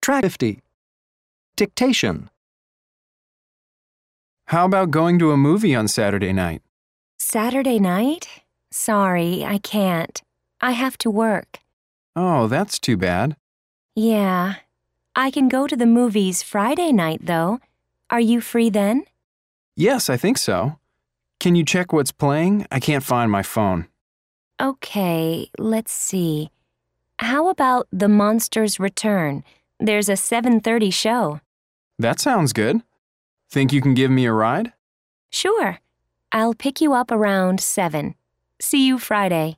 Track 50. Dictation. How about going to a movie on Saturday night? Saturday night? Sorry, I can't. I have to work. Oh, that's too bad. Yeah. I can go to the movies Friday night, though. Are you free then? Yes, I think so. Can you check what's playing? I can't find my phone. Okay, let's see. How about The Monsters Return? There's a 7:30 show. That sounds good. Think you can give me a ride? Sure. I'll pick you up around 7. See you Friday.